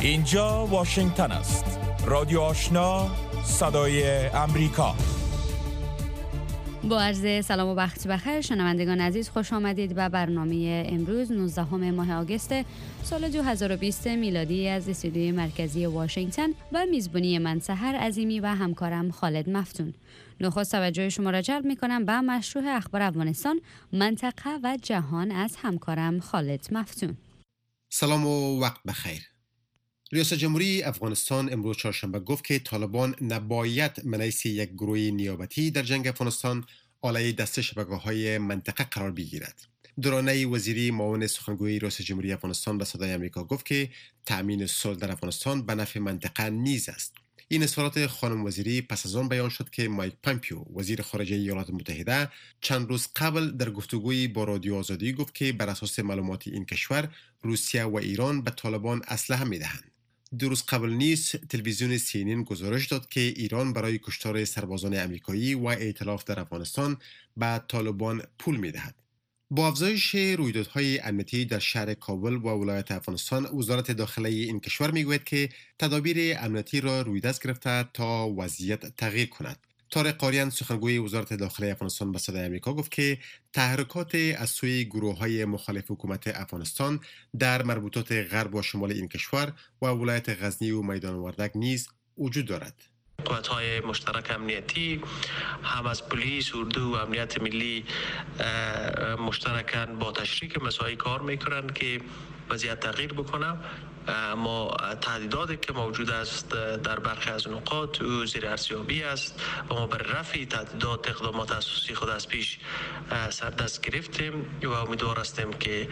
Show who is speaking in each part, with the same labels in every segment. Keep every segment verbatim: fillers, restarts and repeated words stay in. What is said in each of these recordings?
Speaker 1: اینجا واشنگتن است. رادیو آشنا، صدای امریکا.
Speaker 2: با عرض سلام و وقت بخیر شنوندگان عزیز، خوش آمدید به برنامه امروز نوزدهم ماه آگوست سال دو هزار و بیست میلادی از استودیوی مرکزی واشنگتن و میزبانی من سحر عظیمی و همکارم خالد مفتون. نخست توجه شما را جلب می‌کنم به مشروع اخبار افغانستان، منطقه و جهان از همکارم خالد مفتون.
Speaker 3: سلام و وقت بخیر. ریاست جمهوری افغانستان امروز چهارشنبه گفت که طالبان نباید منیس یک گروه نیابتی در جنگ افغانستان علیه دست شبکه‌های منطقه قرار بگیرد. درانه وزیری معاون سخنگوی ریاست جمهوری افغانستان به صدای آمریکا گفت که تأمین صلح در افغانستان به نفع منطقه نیز است. این اظهارات خانم وزیری پس از آن بیان شد که مایک پامپیو وزیر خارجه ایالات متحده چند روز قبل در گفتگویی با رادیو آزادی گفت که بر اساس معلومات این کشور روسیه و ایران به طالبان اسلحه می‌دهند. دو روز قبل نیز تلویزیون سی ان ان گزارش داد که ایران برای کشتار سربازان آمریکایی و ائتلاف در افغانستان به طالبان پول می‌دهد. با افزایش رویدادهای امنیتی در شهر کابل و ولایت افغانستان، وزارت داخله این کشور میگوید که تدابیر امنیتی را رویدست گرفته تا وضعیت تغییر کند. طارق قاریان سخنگوی وزارت داخله افغانستان به صدای آمریکا گفت که تحرکات از سوی گروه‌های مخالف حکومت افغانستان در مربوطات غرب و شمال این کشور و ولایت غزنی و میدان وردک نیز وجود دارد.
Speaker 4: قوت‌های مشترک امنیتی هم از پلیس، اردو و امنیت ملی مشترکاً با تشریک مساعی کار میکنند که وضعیت تغییر بکنه. اما تهدیداتی که موجود است در برخی از نقاط او زیر ارزیابی است و ما بر رفع تهدیدات اقدامات اساسی خود از پیش سردست گرفتیم و امیدوار هستیم که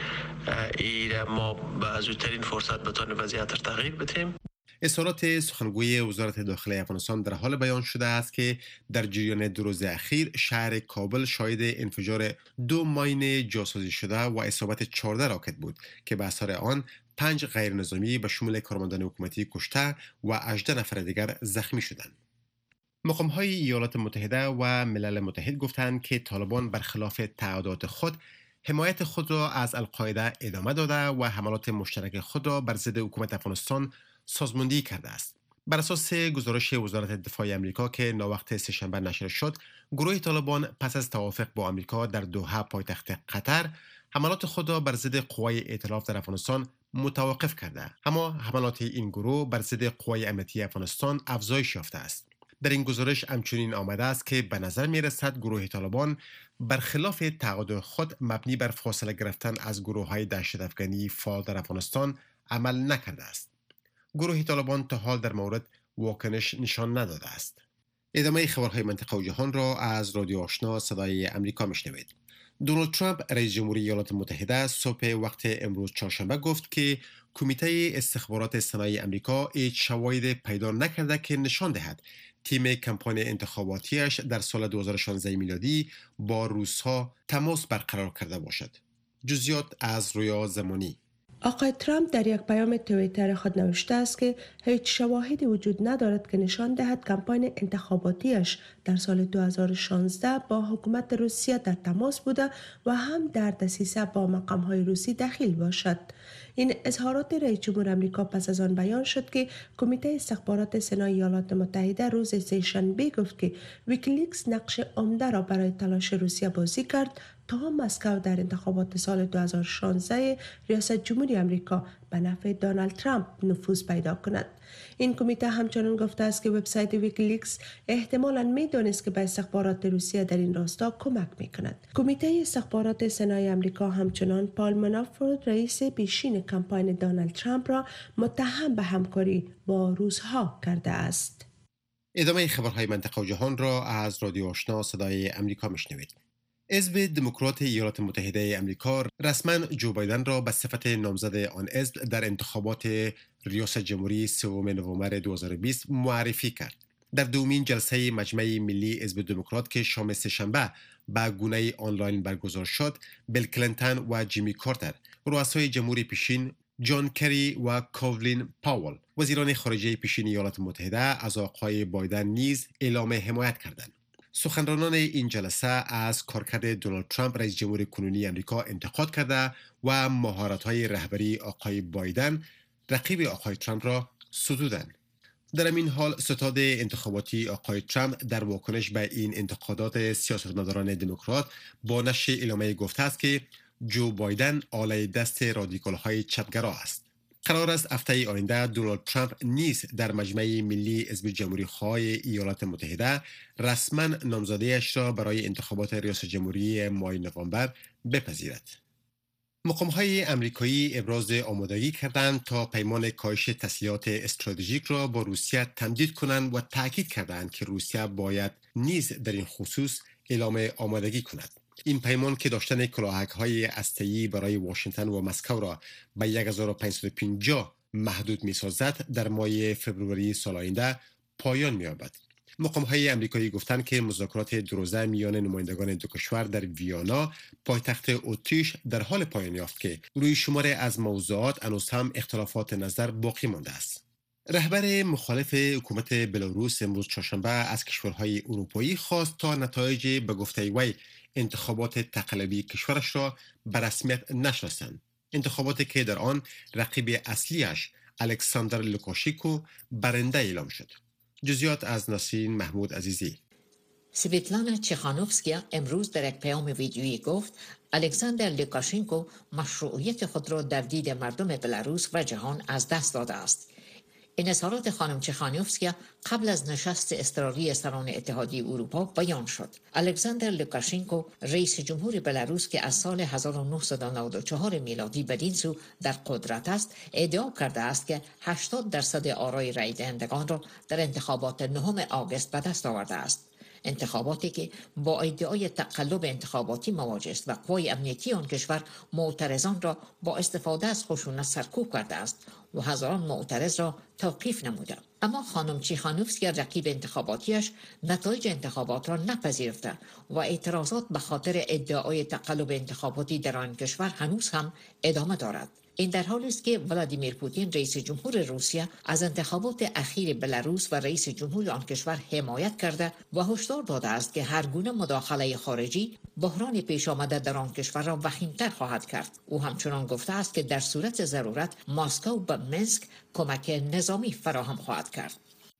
Speaker 4: این ما به زودترین فرصت بتوانیم وضعیت را تغییر بدیم.
Speaker 3: اظهارات سخنگوی وزارت داخله افغانستان در حال بیان شده است که در جریان دو روز اخیر شهر کابل شاهد انفجار دو ماین جاسازی شده و اصابت چهارده راکت بود که به اثر آن پنج غیر نظامی به شمول کارمندان حکومتی کشته و هجده نفر دیگر زخمی شدند. مقام‌های ایالات متحده و ملل متحد گفتند که طالبان برخلاف تعهدات خود حمایت خود را از القاعده ادامه داده و حملات مشترک خود را بر ضد حکومت افغانستان سازماندهی کرده است. بر اساس گزارش وزارت دفاع آمریکا که ناوقت سه‌شنبه نشر شد، گروه طالبان پس از توافق با آمریکا در دوحه پایتخت قطر حملات خود را بر ضد قوای ائتلاف در افغانستان متوقف کرده، اما حملات این گروه بر ضد قوای امنیتی افغانستان افزایش یافته است. در این گزارش همچنین آمده است که به نظر می رسد گروه طالبان برخلاف تعهد خود مبنی بر فاصله گرفتن از گروه‌های دهشت افغانی فعال در افغانستان عمل نکرده است. گروه طالبان تا حال در مورد واکنش نشان نداده است. ادامه خبرهای منطقه و جهان را از رادیو آشنا صدای امریکا میشنوید. دونالد ترامپ رئیس جمهوری ایالات متحده صبح وقت امروز چهارشنبه گفت که کمیته استخبارات صنایع امریکا هیچ شواهدی پیدا نکرده که نشان دهد تیم کمپاین انتخاباتیش در سال دو هزار و شانزده میلادی با روس‌ها تماس برقرار کرده باشد. جزئیات از رویا زمانی.
Speaker 5: آقای ترامپ در یک پیام توییتر خود نوشته است که هیچ شواهدی وجود ندارد که نشان دهد کمپاین انتخاباتیش در سال دو هزار و شانزده با حکومت روسیه در تماس بوده و هم در دسیسه با مقام‌های روسی دخیل باشد. این اظهارات رئیس جمهور آمریکا پس از آن بیان شد که کمیته استخبارات سنای ایالات متحده روز سه‌شنبه گفت که ویکیلیکس نقش عمده را برای تلاش روسیه بازی کرد تا مسکو در انتخابات سال دو هزار و شانزده ریاست جمهوری آمریکا به نفع دونالد ترامپ نفوذ پیدا کند. این کمیته همچنان گفته است که وبسایت ویکیلیکس احتمالاً می‌دانست که به استخبارات روسیه در این راستا کمک می‌کند. کمیته استخبارات سنای آمریکا همچنان پال منافورت رئیس پیشین کمپاین دونالد ترامپ را متهم به همکاری با روس‌ها کرده است.
Speaker 3: ادامه خبرهای منطقه و جهان را از رادیو آشنا صدای امریکا میشنوید. حزب دموکرات ایالات متحده آمریکا رسما جو بایدن را به صفت نامزد آن حزب در انتخابات ریاست جمهوری سوم نوامبر دو هزار و بیست معرفی کرد. در دومین جلسه مجمع ملی حزب دموکرات که شام سه‌شنبه به گونه آنلاین برگزار شد، بیل کلینتون و جیمی کارتر، رؤسای جمهوری پیشین جان کری و کاولین پاول، وزیران خارجه پیشین ایالات متحده، از آقای بایدن نیز اعلام حمایت کردند. سخنرانان این جلسه از کارکرد دونالد ترامپ رئیس جمهور کنونی آمریکا انتقاد کرده و مهارت‌های رهبری آقای بایدن رقیب آقای ترامپ را ستودند. در این حال ستاد انتخاباتی آقای ترامپ در واکنش به این انتقادات سیاستمداران دموکرات با نشر اعلامیه گفته است که جو بایدن آله دست رادیکال های چپگرا است. قرار است هفته آینده دونالد ترامپ نیز در مجمع ملی حزب جمهوری خواه ایالات متحده رسما نامزدیش را برای انتخابات ریاست جمهوری ماه نوامبر بپذیرد. مقام‌های امریکایی ابراز آمادگی کردند تا پیمان کاهش تسلیحات استراتژیک را با روسیه تمدید کنند و تاکید کردند که روسیه باید نیز در این خصوص اعلام آمادگی کند. این پیمان که داشتن کلاهک‌های هسته‌ای برای واشنگتن و مسکو را به هزار و پانصد و پنجاه محدود می‌سازد در ماه فوریه سال آینده پایان می‌یابد. مقام‌های امریکایی گفتند که مذاکرات دو روزه میان نمایندگان دو کشور در ویانا پایتخت اتریش در حال پایان یافت که روی شماری از موضوعات هنوز هم اختلافات نظر باقی مانده است. رهبر مخالف حکومت بلاروس امروز چهارشنبه از کشورهای اروپایی خواست تا نتایج به گفته وی انتخابات تقلبی کشورش را به رسمیت نشناسند. انتخاباتی که در آن رقیب اصلیش الکساندر لوکاشنکو برنده اعلام شد. جزئیات از نسرین محمود عزیزی.
Speaker 6: سویتلانا چخانوفسکیا امروز در یک پیام ویدیویی گفت الکساندر لوکاشنکو مشروعیت خود را در دید مردم بلاروس و جهان از دست داده است. این اظهارات خانم چخانوفسکیا قبل از نشست اضطراری سران اتحادیه اروپا بیان شد. الکساندر لوکاشنکو رئیس جمهور بلاروس که از سال هزار و نهصد و نود و چهار میلادی بدین سو در قدرت است، ادعا کرده است که هشتاد درصد آرای رای دهندگان را در انتخابات نهم آگوست به دست آورده است. انتخاباتی که با ادعای تقلب انتخاباتی مواجه است و قوای امنیتی آن کشور معترضان را با استفاده از خشونت سرکوب کرده است و هزاران معترض را توقیف نموده. اما خانم چیخانوفسکیا رقیب انتخاباتیش نتایج انتخابات را نپذیرفته و اعتراضات به خاطر ادعای تقلب انتخاباتی در آن کشور هنوز هم ادامه دارد. این در حالی است که ولادیمیر پوتین رئیس جمهور روسیه از انتخابات اخیر بلاروس و رئیس جمهور آن کشور حمایت کرده و هشدار داده است که هر گونه مداخله خارجی بحران پیش آمده در آن کشور را وخیم‌تر خواهد کرد. او همچنان گفته است که در صورت ضرورت مسکو به منسک کمک نظامی فراهم خواهد کرد.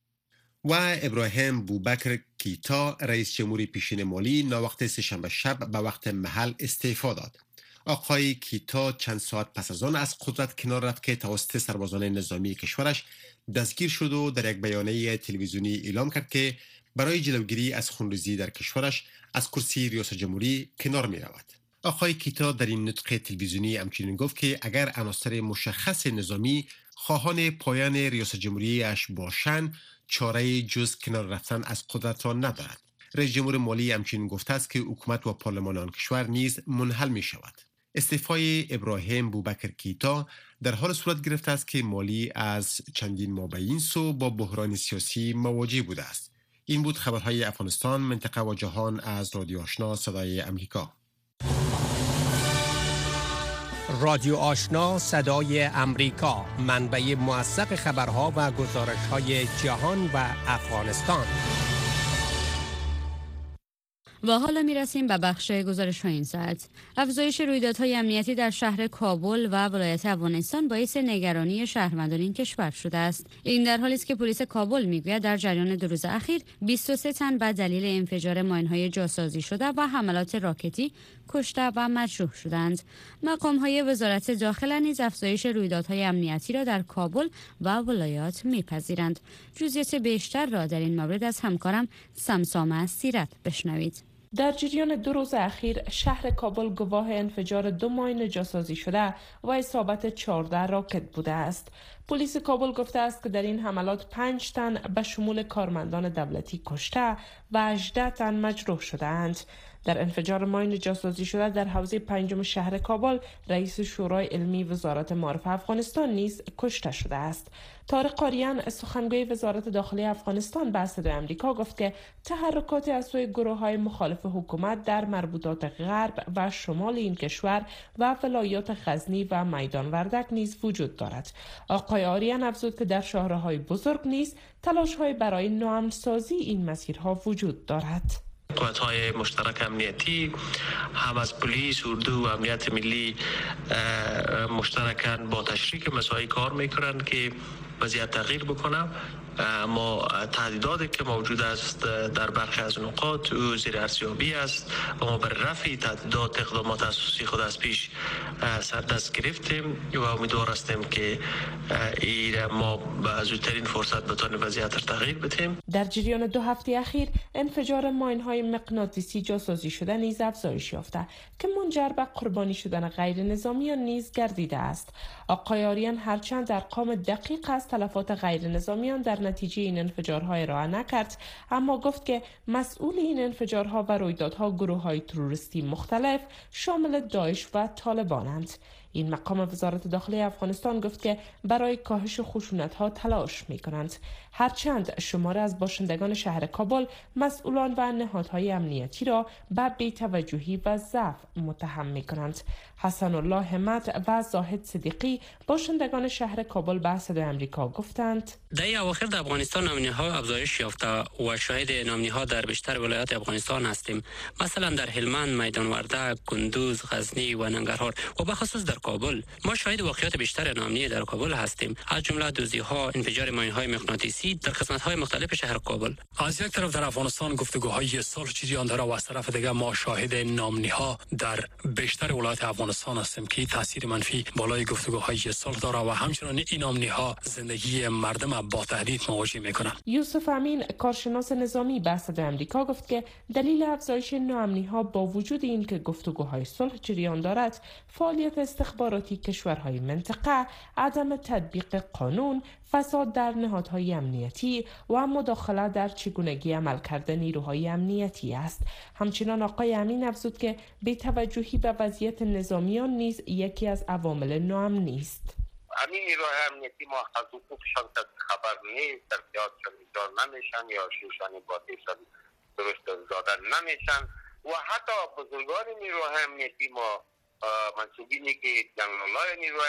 Speaker 3: و ابراهیم بوبکر کیتا رئیس جمهوری پیشین مالی ناوقت سه‌شنبه شب به وقت محل استعفا داد. آقای کیتا چند ساعت پس از آن از قدرت کنار رفت که توسط سربازان نظامی کشورش دستگیر شد و در یک بیانیه تلویزیونی اعلام کرد که برای جلوگیری از خونریزی در کشورش از کرسی ریاست جمهوری کنار می رود. آقای کیتا در این نطق تلویزیونی همچنین گفت که اگر عناصر مشخص نظامی خواهان پایان ریاست جمهوری اش باشند، چاره جز کنار رفتن از قدرت را ندارد. رئیس جمهور مالی همچنین گفته است که حکومت و پارلمان آن کشور نیز منحل می شود. استعفای ابراهیم بوبکر کیتا در حال صورت گرفته است که مالی از چندین ماه به این سو با بحران سیاسی مواجه بوده است. این بود خبرهای افغانستان، منطقه و جهان از رادیو آشنا صدای امریکا.
Speaker 7: رادیو آشنا صدای امریکا، منبع موثق خبرها و گزارش‌های جهان و افغانستان.
Speaker 2: و حالا میرسیم به بخش گزارش های این ساعت. افزایش رویدادهای امنیتی در شهر کابل و ولایت افغانستان باعث نگرانی شهروندان این کشور شده است. این در حالی است که پلیس کابل میگوید در جریان دو روز اخیر بیست و سه تن به دلیل انفجار ماین‌های جاسازی شده و حملات راکتی کشته و مجروح شدند. مقام‌های وزارت داخله نیز افزایش رویدادهای امنیتی را در کابل و ولایات میپذیرند. جزئیات بیشتر را در این مورد از همکارم سمسامه سیرت بشنوید.
Speaker 5: در جریان دو روز اخیر شهر کابل گواه انفجار دو ماین جاسازی شده و اصابت چهارده راکت بوده است. پلیس کابل گفته است که در این حملات پنج تن به شمول کارمندان دولتی کشته و هجده تن مجروح شدند. در انفجار ماین جاسازی شده در حوزه پنجم شهر کابل، رئیس شورای علمی وزارت معارف افغانستان نیز کشته شده است. طارق قاریان سخنگوی وزارت داخلی افغانستان به صدای آمریکا گفت که تحرکات از سوی گروه‌های مخالف حکومت در مربوطات غرب و شمال این کشور و ولایات غزنی و میدان وردک نیز وجود دارد. آقای آریان افزود که در شهرهای بزرگ نیز تلاش‌های برای نوآمن‌سازی این مسیرها وجود دارد.
Speaker 4: قوت‌های مشترک امنیتی هم از پلیس، اردو و امنیت ملی مشترکاً با تشریک مساعی کار میکنند که وضعیت تغییر بکنه. اما تهدیداتی که موجود است در برخی از نقاط او زیر ارزیابی است و ما بر رفع تهدیدات اقدامات اساسی خود از پیش سردست گرفتیم و امیدوار هستیم که این ما به زودترین فرصت بتوانیم وضعیت را تغییر بدیم.
Speaker 5: در جریان دو هفته اخیر انفجار ماین‌های مغناطیسی جاسازی شده نیز افزایش یافته که منجر به قربانی شدن غیر نظامیان نیز گردیده است. آقای آریان هرچند ارقام دقیق از تلفات غیر نظامیان در نتیجه این انفجارها ارائه نکرد، اما گفت که مسئول این انفجارها و رویدادها گروه‌های تروریستی مختلف شامل داعش و طالبانند. این مقام وزارت داخلی افغانستان گفت که برای کاهش خشونت‌ها تلاش می‌کنند، هرچند شماره از باشندگان شهر کابل مسئولان و نهادهای امنیتی را به بی‌توجهی و ضعف متهم می‌کنند. حسن الله همت و زاهد صدیقی باشندگان شهر کابل به صدای آمریکا گفتند
Speaker 8: در اواخر در افغانستان نامنی‌ها افزایش یافته و شاهد نامنی‌ها در بیشتر ولایات افغانستان هستیم، مثلا در هلمند، میدان وردک، کندوز، غزنی و ننگرهار و به خصوص در کابل. ما شاهد واقعیت بیشتر نامنی در کابل هستیم، از جمله دزدی‌ها، انفجار ماین‌های مغناطیسی در قسمت‌های مختلف شهر کابل.
Speaker 9: از یک طرف در افغانستان گفتگوهای صلح جریان داره و از طرف دیگر ما شاهد نامنی‌ها در بیشتر ولایات افغانستان هستیم که تاثیر منفی بالای گفتگوهای صلح داره و همچنین این نامنی‌ها زندگی مردم با تهدید مواجه می‌کنند.
Speaker 5: یوسف امین کارشناس نظامی به صدای آمریکا گفت که دلیل افزایش ناامنی‌ها با وجود اینکه گفتگوهای صلح جریان دارد، فعالیت استخباراتی کشورهای منطقه، عدم تطبیق قانون، فساد در نهادهای امنیتی و مداخله در چگونگی عملکرد نیروهای امنیتی است. همچنین آقای امین افزود که بی‌توجهی به وضعیت نظامیان نیز یکی از عوامل ناامنی است.
Speaker 10: همین نیروهای امنیتی ما از حقوقشان خبر نیست، ترفیعاتشان اجرا نمیشن یا شوشان باتیشان درست دادن نمیشن و حتی بزرگان نیروهای امنیتی ما منصوبینی که جنرالای نیروهای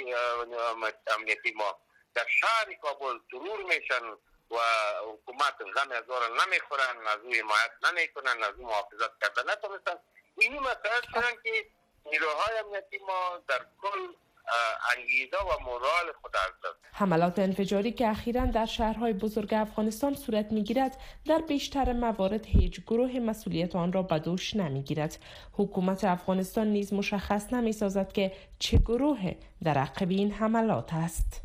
Speaker 10: امنیتی ما در شهر کابل ضرور میشن و حکومت غم از آن نمیخورن، از او حمایت نمیکنن، از او محافظت کردن نتونستن. اینی مسائل شدن که نیروهای امنیتی ما در کل انگیزه و مورال خود ارزد.
Speaker 5: حملات انفجاری که اخیراً در شهرهای بزرگ افغانستان صورت میگیرد، در بیشتر موارد هیچ گروه مسئولیت آن را به دوش نمیگیرد. حکومت افغانستان نیز مشخص نمیسازد که چه گروه در عقب این حملات است.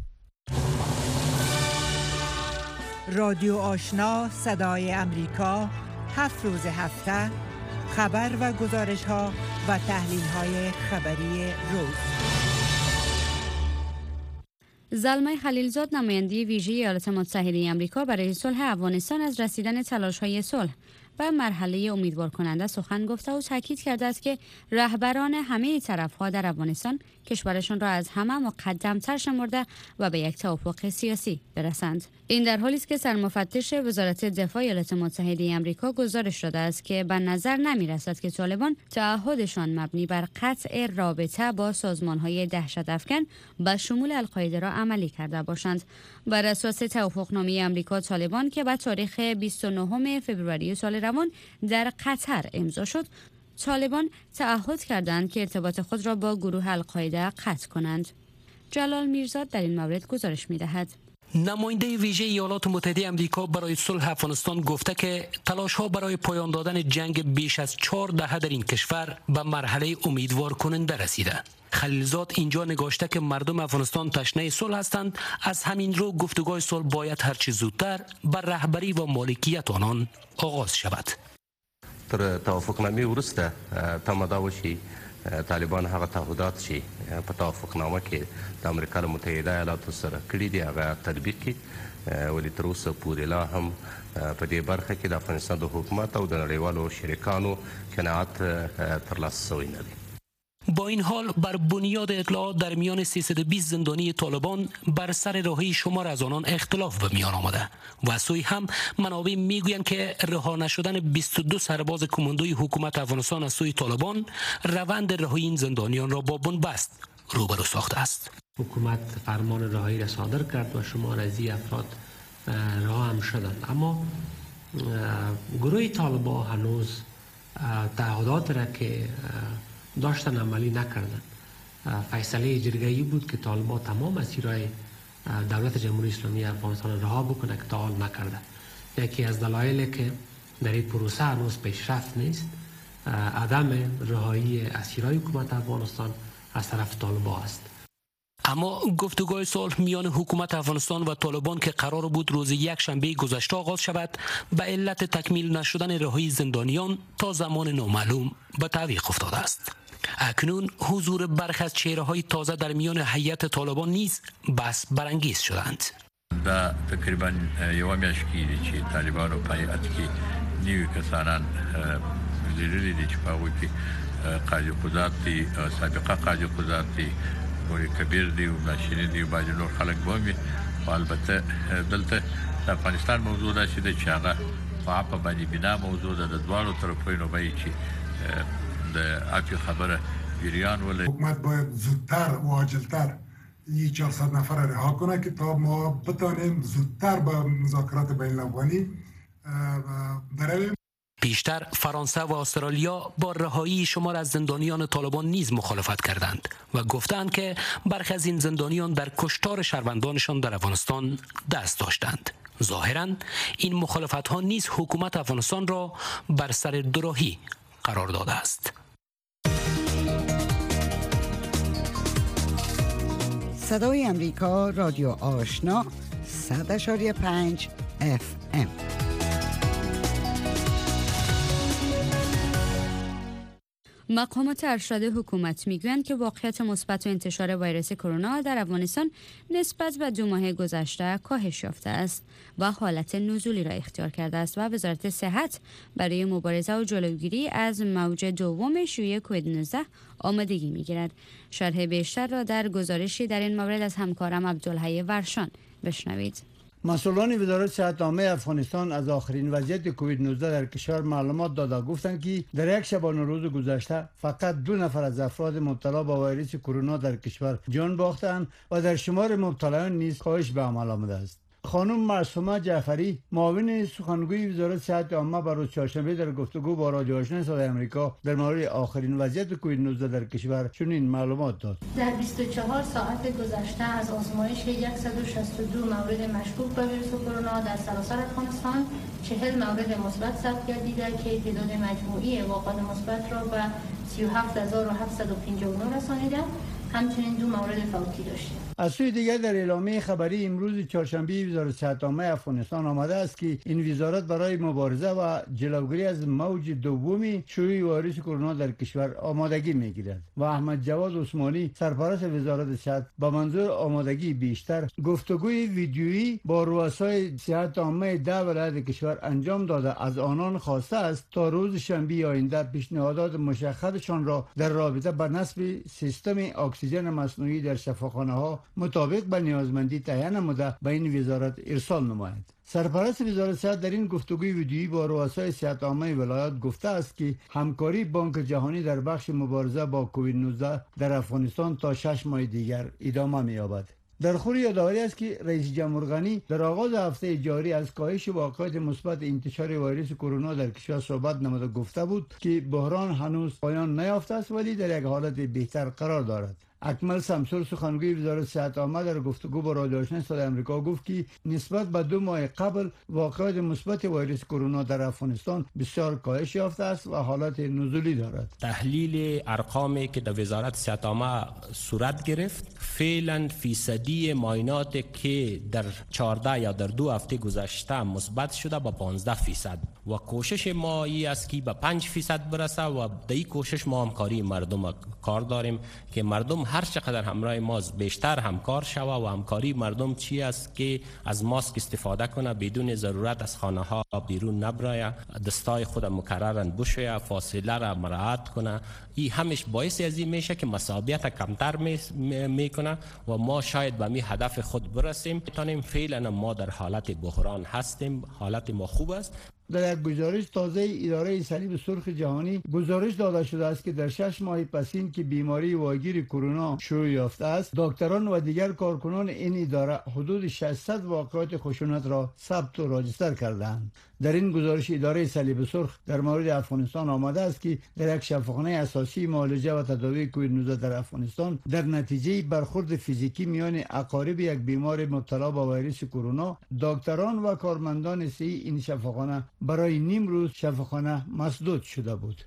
Speaker 11: رادیو آشنا صدای امریکا، هفت روز هفته خبر و گزارش ها و تحلیل های خبری روز.
Speaker 2: زلمه خلیلزاد نماینده ویژه ایالات متحده آمریکا برای صلح افغانستان از رسیدن تلاش‌های صلح و مرحله امیدوار کننده سخن گفته و تاکید کرده است که رهبران همه طرف‌ها در افغانستان کشورشان را از همه مقدم‌تر شمرده و به یک توافق سیاسی برسند. این در حالی است که سرمفتش وزارت دفاع ایالات متحده آمریکا گزارش داده است که به نظر نمی‌رسد که طالبان تعهدشان مبنی بر قطع رابطه با سازمان‌های دهشت افکن به شمول القاعده را عملی کرده باشند. بر اساس توافقنامه آمریکا طالبان که به تاریخ بیست و نهم فوریه سال روان در قطر امضا شد، طالبان تعهد کردند که ارتباط خود را با گروه القاعده قطع کنند. جلال میرزاد در این مورد گزارش می‌دهد.
Speaker 7: نماینده ویژه ایالات متحده آمریکا برای صلح افغانستان گفته که تلاش‌ها برای پایان دادن جنگ بیش از چهار دهه در این کشور به مرحله امیدوار کننده رسیده. خلیلزاد اینجا نگاشته که مردم افغانستان تشنه صلح هستند، از همین رو گفتگوهای صلح باید هرچه زودتر بر رهبری و مالکیت آنان آغاز شود.
Speaker 12: تر توافقنامه ورسته تمدا وشي طالبان هغه تعهدات شي په توافقنامه کې د امریکا متحده ایالاتو سره کړي دي هغه تطبیق کړي ولې تر اوسه پورې لا هم په دې برخه کې د افغانستان د حکومت او د نړیوالو شریکانو قناعت ترلاسه شوی نه دی.
Speaker 7: با این حال بر بنیاد اطلاعات در میان سیصد و بیست زندانی طالبان بر سر رهایی شمار از آنان اختلاف به میان آمده و از سوی هم منابع میگویند که رها نشدن بیست و دو سرباز کماندوی حکومت افغانستان از سوی طالبان روند رهایی این زندانیان را با بنبست روبرو ساخته است.
Speaker 13: حکومت فرمان رهایی را صادر کرد و شمار از این افراد رها هم شدند، اما
Speaker 7: گروه طالبان هنوز تعهدات را که داشتن عملی نکردن. فیصله جرگه‌ای بود که طالبان تمام اسیرای دولت جمهوری اسلامی افغانستان رها بکنه که تا حال نکرده. یکی از دلایلی که در این پروسه هنوز پیشرفت نیست عدم رهایی اسیرای حکومت افغانستان از طرف طالبان است. اما گفتگوی صلح میان حکومت افغانستان و طالبان که قرار بود روز یک شنبه گذشته آغاز شود به علت تکمیل نشدن رهایی زندانیان تا زمان نامعلوم به تعویق افتاده است. اکنون حضور برخی از چهره‌های تازه در میان هیئت طالبان نیز بس برانگیز شدند.
Speaker 13: دا تقریبا یو میاشت کېږي چې طالبانو په هیئت کې نوي کسانان لیدلي دي چې په هغوی کې قاضي قضات دي، سابقه قاضي قضات دي، مولوي کبیر دی او ناشرین دی او بعضې نور خلک به هم وي. خو البته دلته د افغانستان موضوع داسې ده چې هغه په عفو باندې بنا موضوع ده. د دواړو طرفینو به یې چې د عفو خبره جریان ولري.
Speaker 14: حکومت باید زودتر و عاجلتر این چهارصد نفر رها کنه که تا ما بتانیم زودتر به مذاکرات بین الافغانی برویم.
Speaker 7: پیشتر فرانسه و استرالیا با رهایی شمار از زندانیان طالبان نیز مخالفت کردند و گفتند که برخی از این زندانیان در کشتار شهروندانشان در افغانستان دست داشتند. ظاهراً این مخالفت ها نیز حکومت افغانستان را بر سر دوراهی قرار داده است.
Speaker 11: صدای امریکا، رادیو آشنا، صد اشاری پنج اف ام.
Speaker 2: مقامات ارشد حکومت میگویند که واقعیت مثبت و انتشار ویروس کرونا در افغانستان نسبت به دو ماه گذشته کاهش یافته است و حالت نزولی را اختیار کرده است و وزارت صحت برای مبارزه و جلوگیری از موج دوم شیوع کووید نوزده آمادگی میگیرد. شرح بیشتر را در گزارشی در این مورد از همکارم عبدالحی ورشان بشنوید.
Speaker 15: مسئولان وزارت صحت عامه افغانستان از آخرین وضعیت کووید نوزده در کشور معلومات داده. گفتند که در یک شبانه روز گذشته فقط دو نفر از افراد مبتلا با ویروس کرونا در کشور جان باختند و در شمار مبتلایان نیز کاهش به عمل آمده است. خانم معصومه جعفری، معاون سخنگوی وزارت صحت عامه بر روز چهارشنبه در گفتگو با رادیو آشنا صدای آمریکا در مورد آخرین وضعیت کووید نوزده در کشور چنین معلومات داد.
Speaker 16: در بیست و چهار ساعت گذشته از آزمایش صد و شصت و دو مورد مشکوک به ویروس کرونا در سراسر افغانستان چهل مورد مثبت ثبت گردیده که تعداد مجموعی واقعات مثبت را به سی و هفت هزار و هفتصد و پنجاه و نه رسانیده. همچنین دو مورد فوتی داشته.
Speaker 15: از سوی دیگر در اعلامیه خبری امروز چهارشنبه وزارت صحت عامه افغانستان آمده است که این وزارت برای مبارزه و جلوگیری از موج دوم شیوع ویروس کرونا در کشور آمادگی میگیرد و احمد جواد عثمانی سرپرست وزارت صحت با منظور آمادگی بیشتر گفتگوی ویدیویی با رؤسای صحت عامه ده ولایت کشور انجام داده. از آنان خواسته است تا روز شنبه آینده پیشنهادات مشخصشان را در رابطه با نصب سیستم اکسیژن مصنوعی در شفاخانه ها مطابق به نیازمندی تعیین نموده به این وزارت ارسال نماید. سرپرست وزارت صحت در این گفتگوی ویدیویی با رؤسای صحت عامه ولایات گفته است که همکاری بانک جهانی در بخش مبارزه با کووید نوزده در افغانستان تا شش ماه دیگر ادامه می‌یابد. در خور یادآوری است که رئیس جمهور غنی در آغاز هفته جاری از کاهش واقعات مثبت انتشار ویروس کرونا در کشور صحبت نموده گفته بود که بحران هنوز پایان نیافته است ولی در یک حالت بهتر قرار دارد. اکمل سمسور سخنگوی وزارت صحت عامه در گفتگو با رادیو آشنا صدای آمریکا گفت که نسبت به دو ماه قبل واقعات مثبت ویروس کرونا در افغانستان بسیار کاهش یافته است و حالت نزولی دارد.
Speaker 17: تحلیل ارقامی که در وزارت صحت عامه صورت گرفت فعلا فیصدی معاینات که در چهارده یا در دو هفته گذشته مثبت شده با پانزده فیصد و کوشش ما ای است که به پنج فیصد برسه و در این کوشش ما همکاری مردم کار داریم که مردم هر چقدر همراه ما بیشتر همکار شوه و همکاری مردم چی است که از ماسک استفاده کنه، بدون ضرورت از خانه ها بیرون نبرایه، دستای خود مکررن بشویه، فاصله را مراعات کنه. این همش باعث از این میشه که مصابیت کمتر میکنه و ما شاید به می هدف خود برسیم. میتونیم فعلا ما در حالت بحران هستیم، حالت ما خوب است.
Speaker 15: در یک گزارش تازه اداره صلیب سرخ جهانی گزارش داده شده است که در شش ماه پس این که بیماری واگیر کرونا شروع یافته است، دکتران و دیگر کارکنان این اداره حدود ششصد واقعات خشونت را ثبت و راجستر کردند. در این گزارش اداره صلیب سرخ در مورد افغانستان آمده است که در یک شفاخانه اساسی معالجه و تداوی کووید نوزده در افغانستان در نتیجه برخورد فیزیکی میان اقارب یک بیمار مبتلا با ویروس کرونا، دکتران و کارمندان سی این شفاخانه برای نیم روز شفاخانه مسدود شده بود.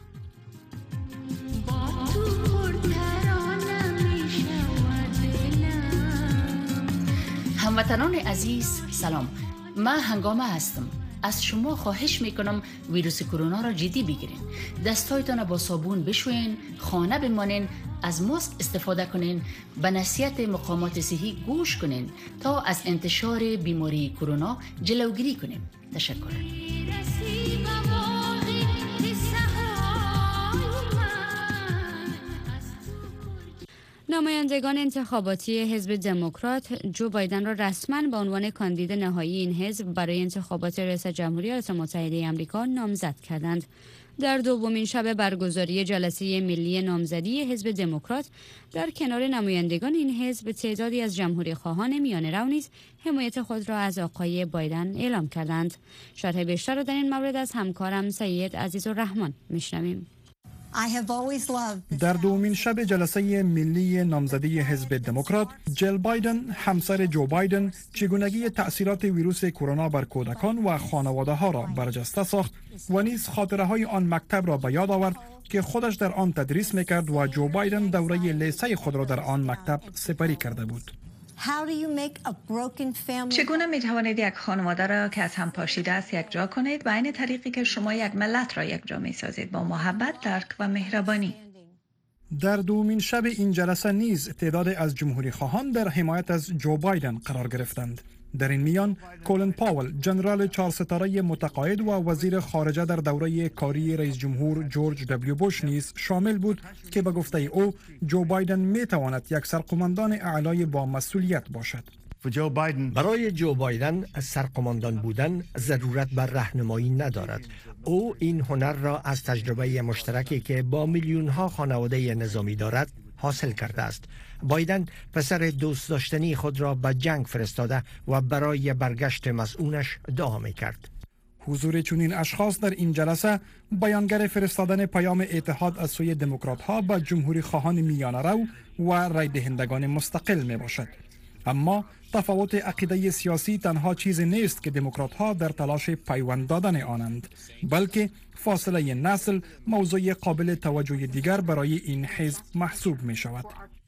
Speaker 18: هموطنان عزیز سلام، من هنگامه هستم. از شما خواهش میکنم ویروس کرونا را جدی بگیرین. دستایتان با صابون بشوین، خانه بمانین، از ماسک استفاده کنین، به نصیحت مقامات صحی گوش کنین تا از انتشار بیماری کرونا جلوگیری کنین. تشکر.
Speaker 2: نمایندگان انتخاباتی حزب دموکرات جو بایدن را رسما به عنوان کاندید نهایی این حزب برای انتخابات ریاست جمهوری ایالات متحده آمریکا نامزد کردند. در دومین شب برگزاری جلسه ملی نامزدی حزب دموکرات در کنار نمایندگان این حزب، تعدادی از جمهوری خواهان میانه رو نیز حمایت خود را از آقای بایدن اعلام کردند. شرح بیشتر را در این مورد از همکارم سید عزیزالرحمن میشنویم.
Speaker 19: در دومین شب جلسه ملی نامزدی حزب دموکرات، جیل بایدن، همسر جو بایدن، چگونگی تأثیرات ویروس کرونا بر کودکان و خانواده ها را برجسته ساخت و نیز خاطره های آن مکتب را به یاد آورد که خودش در آن تدریس میکرد و جو بایدن دوره لیسه خود را در آن مکتب سپری کرده بود.
Speaker 20: چگونه می توانید یک خانواده را که از هم پاشیده است یک جا کنید و این طریقی که شما یک ملت را یک جا می سازید با محبت، درک و مهربانی؟
Speaker 19: در دومین شب این جلسه نیز تعداد از جمهوری خواهان در حمایت از جو بایدن قرار گرفتند. در این میان کولین پاول، ژنرال چهار ستاره متقاعد و وزیر خارجه در دوره کاری رئیس جمهور جورج دبلیو بوش نیز شامل بود که به گفته او جو بایدن می تواند یک سرقماندان اعلای با مسئولیت باشد.
Speaker 21: برای جو بایدن سرقماندان بودن ضرورت بر راهنمایی ندارد. او این هنر را از تجربه مشترکی که با میلیون ها خانواده نظامی دارد حاصل کرده است. بایدن پسر دوست داشتنی خود را به جنگ فرستاده و برای برگشت مسئولش دعا می‌کرد.
Speaker 19: حضور چنین اشخاص در این جلسه بیانگر فرستادن پیام اتحاد از سوی دموکرات‌ها به جمهوری خواهان میانه رو و رای دهندگان مستقل می باشد. اما تفاوت عقیده سیاسی تنها چیزی نیست که دموکرات‌ها در تلاش پیوند دادن آنند، بلکه فاصله نسل موضوع قابل توجه دیگر برای این حزب محسوب می شود.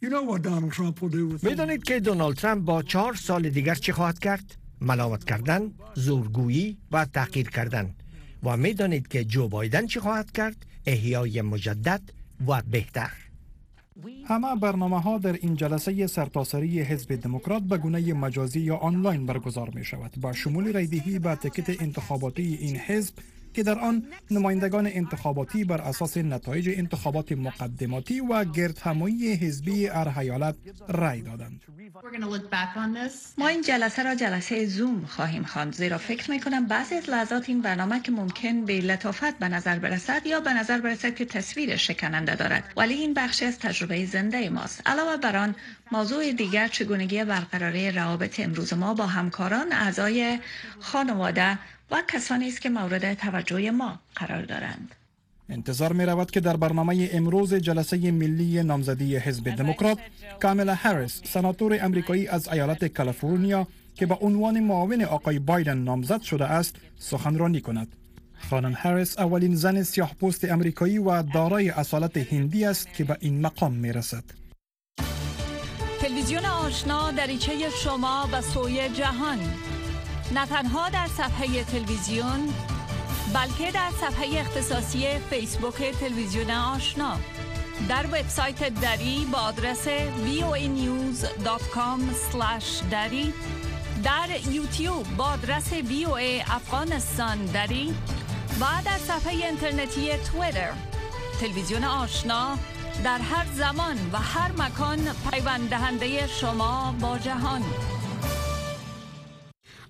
Speaker 21: می دانید که دونالد ترامپ با چهار سال دیگر چی خواهد کرد؟ ملامت کردن، زورگویی و تحقیر کردن. و می دانید که جو بایدن چی خواهد کرد؟ احیای مجدد و بهتر.
Speaker 19: همه برنامه ها در این جلسه سرتاسری حزب دموکرات به گونه مجازی یا آنلاین برگزار می شود، با شمول رایدهی به تیکت انتخاباتی این حزب که در آن نمایندگان انتخاباتی بر اساس نتایج انتخابات مقدماتی و گردهمایی حزبی هر ایالت رای دادند.
Speaker 20: ما این جلسه را جلسه زوم خواهیم خواند، زیرا فکر می کنم بعضی از لحظات این برنامه که ممکن به لطافت به نظر برسد یا به نظر برسد که تصویر شکننده دارد، ولی این بخشی از تجربه زنده ماست. علاوه بر آن، موضوع دیگر چگونگی برقراری روابط امروز ما با همکاران، اعضای خانواده و کسانی است که مورد توجه ما قرار دارند.
Speaker 19: انتظار می رود که در برنامه امروز جلسه ملی نامزدی حزب دموکرات، کامالا هریس، سناتور امریکایی از ایالت کالیفرنیا که به عنوان معاون آقای بایدن نامزد شده است، سخنرانی کند. خانم هریس اولین زن سیاه‌پوست امریکایی و دارای اصالت هندی است که به این مقام می رسد.
Speaker 22: تلویزیون آشنا دریچه شما به سوی جهان، نه تنها در صفحه تلویزیون بلکه در صفحه اختصاصی فیسبوک تلویزیون آشنا، در وبسایت دری با آدرس وی او ای نیوز دات کام اسلش دری، در یوتیوب با آدرس وی او ای افغانستان دری و در صفحه اینترنتی توییتر. تلویزیون آشنا در هر زمان و هر مکان پیوند دهنده شما با جهان.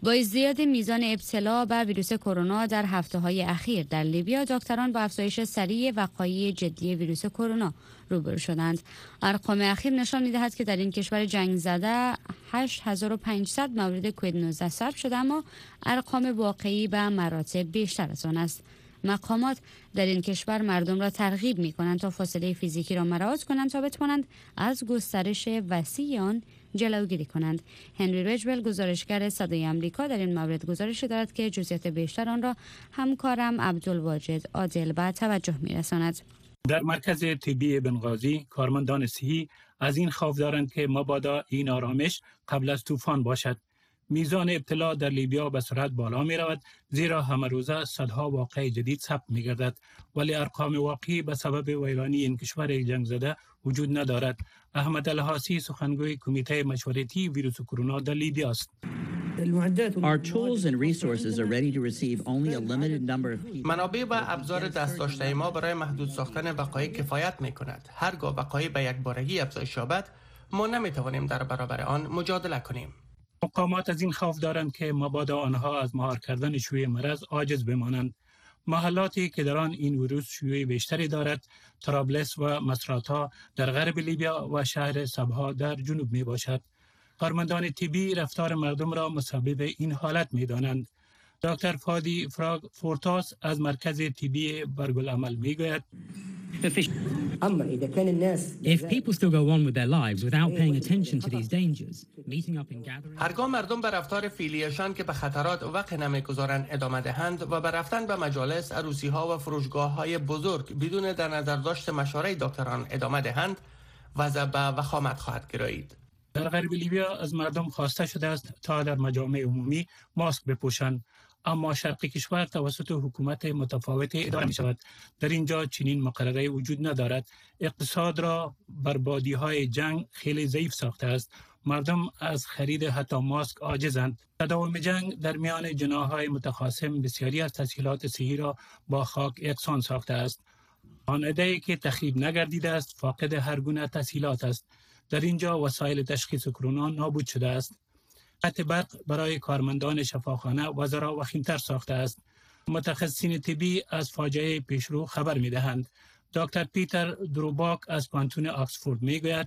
Speaker 2: با ازدیاد میزان ابتلا به ویروس کرونا در هفته‌های اخیر در لیبیا، دکتران با افزایش سریع وقایع جدی ویروس کرونا روبرو شدند. ارقام اخیر نشان می‌دهد که در این کشور جنگ زده هشت هزار و پانصد مورد کووید نوزده ثبت شده، اما ارقام واقعی به مراتب بیشتر از آن است. مقامات در این کشور مردم را ترغیب می‌کنند تا فاصله فیزیکی را مراعات کنند تا بتوانند از گسترش وسیع آن جلوگیری کنند. هنری رجول، گزارشگر صدای آمریکا، در این مورد گزارش دارد که جزئیات بیشتر آن را همکارم عبدالواجد عادل به توجه می‌رساند.
Speaker 1: در مرکز طبی بنغازی کارمندان صحی از این خوف دارند که مبادا این آرامش قبل از طوفان باشد. میزان ابتلا در لیبیا به سرعت بالا می رود، زیرا همه روزه صدها واقع جدید ثبت می گردد، ولی ارقام واقعی به سبب ویرانی این کشور جنگ زده وجود ندارد. احمد الحاسی، سخنگوی کمیته مشورتی ویروس کرونا در لیبیا است.
Speaker 4: منابع و ابزار دست داشته ما برای محدود ساختن وقایع کفایت می کند. هرگاه وقایع به یک بارگی افزایش یابد، ما نمی توانیم در برابر آن مجادله کنیم.
Speaker 1: مقامات از این خوف دارند که مبادا آنها از مهار کردن شیوع مرض عاجز بمانند. محلاتی که در آن این ویروس شیوع بیشتری دارد، طرابلس و مصراتا در غرب لیبیا و شهر سبها در جنوب می باشد. کارمندان طبی رفتار مردم را مسبب این حالت می دانند. دکتر فادی فراگ فورتاس از مرکز طبی برگالعمل می گوید:
Speaker 6: If people still go on with their lives without paying attention to these dangers, meeting up in gatherings.
Speaker 4: هرگاه مردم به رفتار فعلیشان که به خطرات وقت نمیگذارند ادامه دهند و به رفتن به مجالس، عروسی ها و فروشگاه های بزرگ بدون در نظر داشت مشورت دکتران ادامه دهند، وضع به وخامت خواهد گرایید.
Speaker 1: در غرب لیبیا از مردم خواسته شده است تا در مجامع عمومی ماسک بپوشند، اما شرق کشور توسط حکومت متفاوت اداره می شود. در اینجا چنین مقرره وجود ندارد. اقتصاد را بربادی های جنگ خیلی ضعیف ساخته است. مردم از خرید حتی ماسک عاجزند. تداوم جنگ در میان جناح‌های متخاصم بسیاری از تسهیلات صحی را با خاک یکسان ساخته است. آن عده‌ای که تخریب نگردیده است فاقد هر گونه تسهیلات است. در اینجا وسایل تشخیص کرونا نابود شده است. قطع برق برای کارمندان شفاخانه وضع را وخیم‌تر ساخته است. متخصصین طبی از فاجعه پیشرو خبر می‌دهند. دکتر پیتر دروباک از پانتون آکسفورد می‌گوید: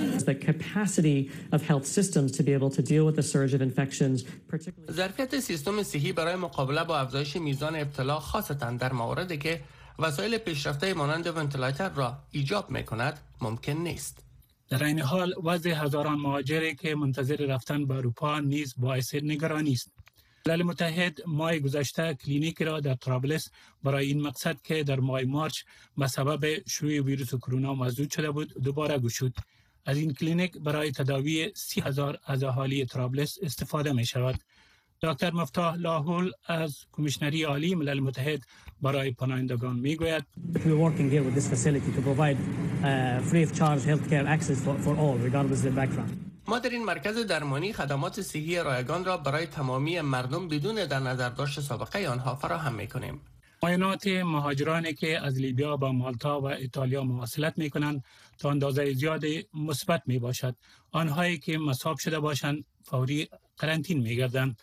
Speaker 4: ظرفیت سیستم صحی برای مقابله با افزایش میزان ابتلا، خاصتاً در مواردی که وسایل پیشرفته مانند ونتیلاتور را ایجاب می‌کند، ممکن نیست.
Speaker 1: در این حال وضع هزاران مهاجری که منتظر رفتن به اروپا نیز باعث نگرانی است. ملل متحد ماه گذشته کلینیکی را در طرابلس برای این مقصد که در ماه مارچ به سبب شیوع ویروس کرونا مسدود شده بود دوباره گشود. از این کلینیک برای تداوی سی هزار از اهالی طرابلس استفاده می شود. دکتر مفتاح لاحول از کمیشنری عالی ملل متحد برای پناهندگان می گوید:
Speaker 4: ما در این مرکز درمانی خدمات صحی رایگان را برای تمامی مردم بدون در نظر داشت سابقه آنها فراهم می کنیم.
Speaker 1: معاینات مهاجرانی که از لیبیا با مالتا و ایتالیا مواصلت می کنند تا اندازه زیاد مثبت می باشد. آنهایی که مصاب شده باشند فوری قرنطین می گردند.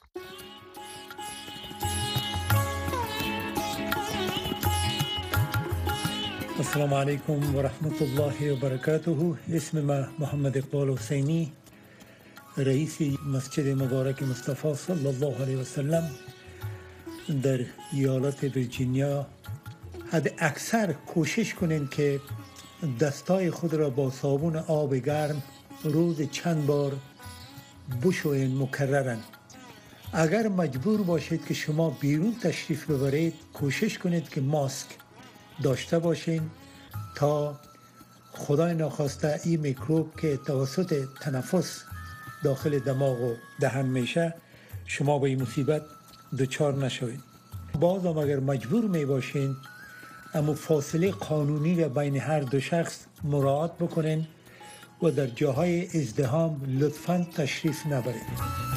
Speaker 23: السلام علیکم و رحمت الله و برکاته. اسم ما محمد اقبال حسینی، رئیس مسجد مبارک مصطفی صلی الله علیه و سلم در ایالت ویرجینیا. حد اکثر کوشش کنین که دستای خود را با صابون آب گرم روز چند بار بشوین مکررن. اگر مجبور باشید که شما بیرون تشریف ببرید، کوشش کنید که ماسک داشته باشین تا خدای ناخواسته این میکروب که توسط تنفس داخل دماغ و دهن میشه شما به این مصیبت دچار نشوید. باز هم اگر مجبور می باشین اما فاصله قانونی را بین هر دو شخص مراعات بکنین و در جاهای ازدحام لطفاً تشریف نبرید.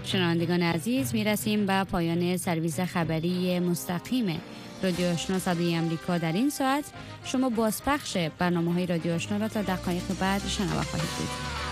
Speaker 2: شنوندگان عزیز، میرسیم به پایان سرویس خبری مستقیم رادیو آشنا صدای امریکا در این ساعت. شما بازپخش برنامه‌های رادیو آشنا را تا دقایق بعد شنوا خواهید بود.